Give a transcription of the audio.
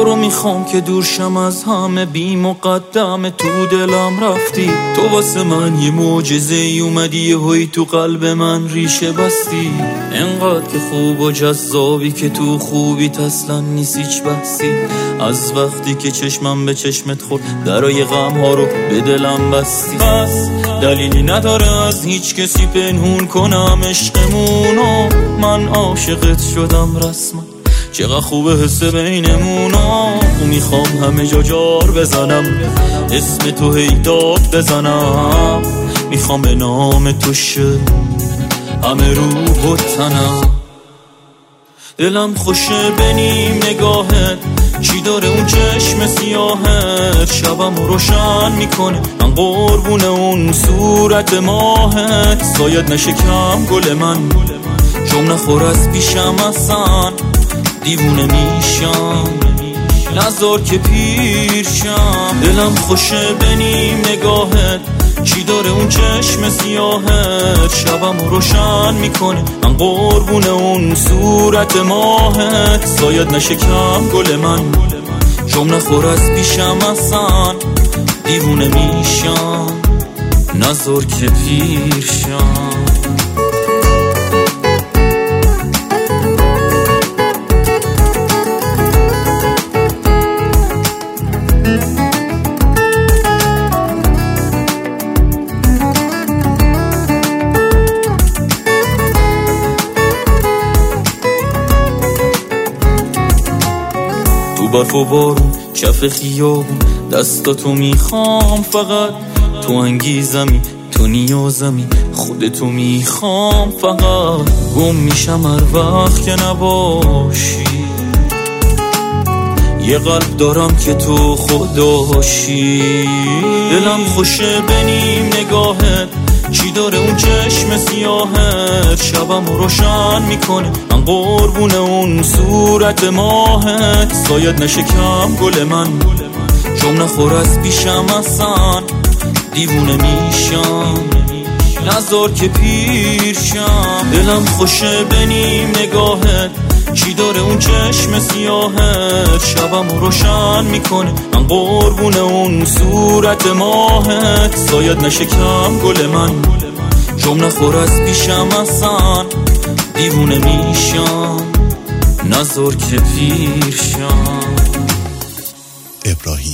تو رو میخوام که دورشم از همه، بی مقدمه تو دلم رفتی. تو واسه من یه معجزه ای اومدی، یهویی تو قلب من ریشه بستی. انقدر که خوب و جذابی که تو خوبیت اصلا نیست هیچ بحثی. از وقتی که چشمم به چشمت خورد درای غم ها رو به دلم بستی. بس دلیلی نداره از هیچ کسی پنهون کنم عشقمونو، من عاشقت شدم رسما. چقدر خوبه حس بینمونو، میخوام همه جا جار بزنم، اسم تو هی داد بزنم. میخوام به نام تو شه همه روح و تنم. دلم خوشه بنیم نگاهت، چی داره اون چشم سیاهت، شبم روشن میکنه. من قربون اون صورت ماهت، سایت نشکم گل من، جم نخور از پیشم اصلا. دیوونه میشم نذار که پیر شم. دلم خوشه بنیم نگاهت، چی داره اون چشم سیاهت، شبم روشن میکنه. من قربون اون صورت ماهت، سایت نشکم گل من، جم نخور از پیشم اصلا. دیوونه میشم نذار که پیر شم. برف و بارون کف خیابون دستاتو میخوام، فقط تو انگیزمی، تو نیازمی، خودتو میخوام. فقط گم میشم هر وقت که نباشی، یه قلب دارم که تو خداشی. دلم خوشه بنیم نگاهت، چی داره اون چشم سیاهت، شبم روشن میکنه. من قربون اون صورت ماهت، سایت نشکم گل من، جم نخور از پیشم اصلا. دیوونه میشم نذار که پیر شم. دلم خوشه بنیم نگاهت، چی داره اون چشم سیاهت، شبم روشن میکنه. من قربون اون صورت ماهت، سایت نشکم گل من، جم نخور از پیشم اصلا. دیوونه میشم نذار که پیر شم. ابراهیم